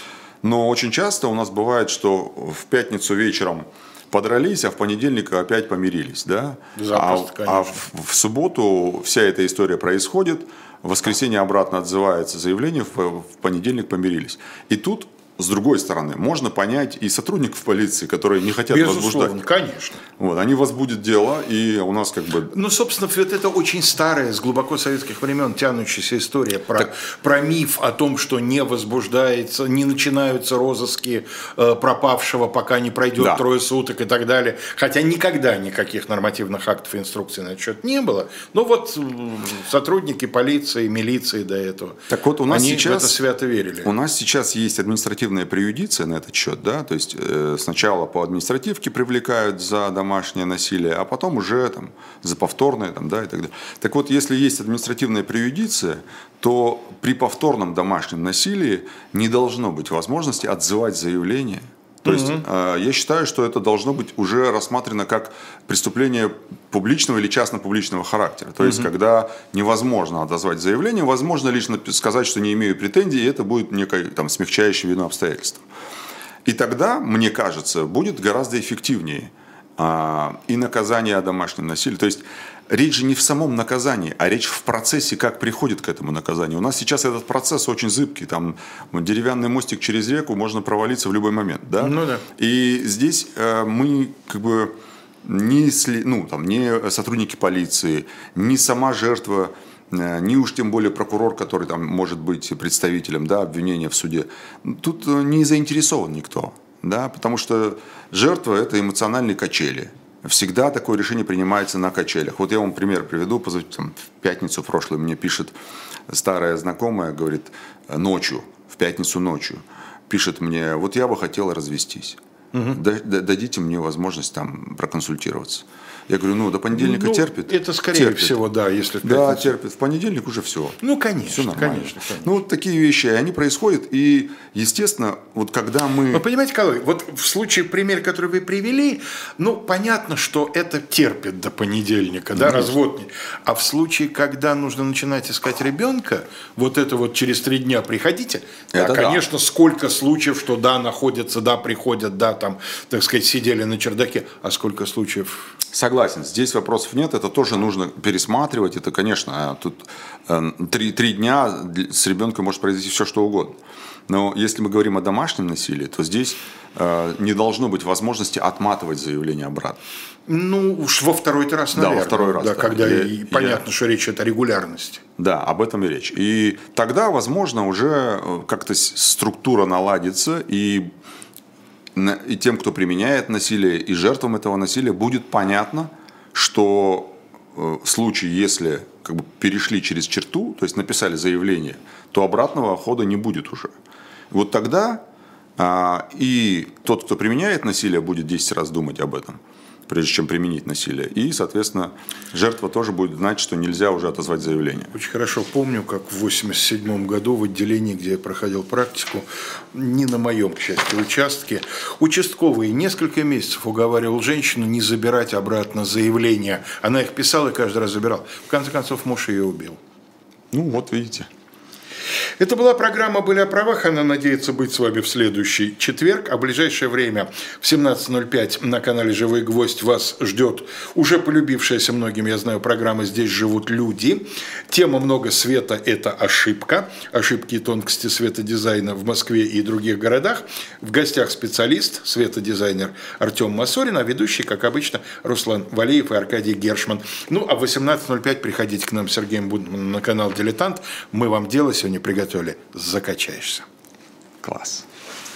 Но очень часто у нас бывает, что в пятницу вечером подрались, а в понедельник опять помирились. Да? Запросто, а а в, в субботу вся эта история происходит, в воскресенье обратно отзывается заявление, в, в понедельник помирились. И тут, с другой стороны, можно понять и сотрудников полиции, которые не хотят Безусловно, возбуждать. Конечно. Вот, они возбудят дело, и у нас как бы... Ну, собственно, вот это очень старая, с глубоко советских времен тянущаяся история про, Так... про миф о том, что не возбуждается, не начинаются розыски э, пропавшего, пока не пройдет да. трое суток и так далее. Хотя никогда никаких нормативных актов и инструкций на этот счет не было. Но вот сотрудники полиции, милиции до этого, так вот, у нас они сейчас, в это свято верили. У нас сейчас есть административная преюдиция на этот счет, да, то есть э, сначала по административке привлекают за домашнее насилие, а потом уже там, за повторное там, да, и так далее. Так вот, если есть административная преюдиция, то при повторном домашнем насилии не должно быть возможности отзывать заявление. То есть угу. э, я считаю, что это должно быть уже рассмотрено как преступление публичного или частно-публичного характера. То есть, угу. когда невозможно отозвать заявление, возможно лишь сказать, что не имею претензий, и это будет некое там, смягчающее вину обстоятельство. И тогда, мне кажется, будет гораздо эффективнее э, и наказание о домашнем насилии. То есть речь же не в самом наказании, а речь в процессе, как приходит к этому наказанию. У нас сейчас этот процесс очень зыбкий. Там деревянный мостик через реку, можно провалиться в любой момент. Да? Ну, да. И здесь э, мы как бы не, ну, там, не сотрудники полиции, не сама жертва, э, не уж тем более прокурор, который там, может быть представителем да, обвинения в суде. Тут не заинтересован никто. Да? Потому что жертва – это эмоциональные качели. Всегда такое решение принимается на качелях. Вот я вам пример приведу. Там, в пятницу прошлую мне пишет старая знакомая, говорит, ночью, в пятницу ночью, пишет мне, вот я бы хотела развестись. Угу. Дадите мне возможность там проконсультироваться. Я говорю, ну, до понедельника ну, терпит? Это скорее терпит. всего, да, если в пятницу. Да, терпит. В понедельник уже все. Ну, конечно, все нормально. конечно, конечно. Ну, вот такие вещи, они происходят. И, естественно, вот когда мы... Вы понимаете, Калой, вот в случае, пример, который вы привели, ну, понятно, что это терпит до понедельника, да, развод. А в случае, когда нужно начинать искать ребенка, вот это вот через три дня приходите, да, это конечно, да. сколько случаев, что да, находятся, да, приходят, да, там, так сказать, сидели на чердаке, а сколько случаев... Согласен, здесь вопросов нет, это тоже нужно пересматривать, это, конечно, тут три, три дня с ребенком может произойти все, что угодно. Но если мы говорим о домашнем насилии, то здесь э, не должно быть возможности отматывать заявление обратно. Ну, уж во второй раз, наверное. Да, во второй раз. Да, да. когда я, и понятно, я... что речь идет о регулярности. Да, об этом и речь. И тогда, возможно, уже как-то структура наладится, и и тем, кто применяет насилие, и жертвам этого насилия будет понятно, что в случае, если как бы перешли через черту, то есть написали заявление, то обратного хода не будет уже. Вот тогда а, и тот, кто применяет насилие, будет десять раз думать об этом, прежде чем применить насилие. И, соответственно, жертва тоже будет знать, что нельзя уже отозвать заявление. Очень хорошо помню, как в восемьдесят седьмом году в отделении, где я проходил практику, не на моем, к счастью, участке, участковый несколько месяцев уговаривал женщину не забирать обратно заявления. Она их писала и каждый раз забирала. В конце концов, муж ее убил. Ну, вот видите. Это была программа «Были о правах». Она надеется быть с вами в следующий четверг. А в ближайшее время в семнадцать ноль пять на канале «Живой гвоздь» вас ждет уже полюбившаяся многим, я знаю, программа «Здесь живут люди». Тема «Много света» – это ошибка. Ошибки и тонкости светодизайна в Москве и других городах. В гостях специалист, светодизайнер Артем Масорин, а ведущий, как обычно, Руслан Валеев и Аркадий Гершман. Ну, а в восемнадцать ноль пять приходите к нам с Сергеем Будманом на канал «Дилетант». Мы вам дело сегодня приготовили. Закачаешься. Класс.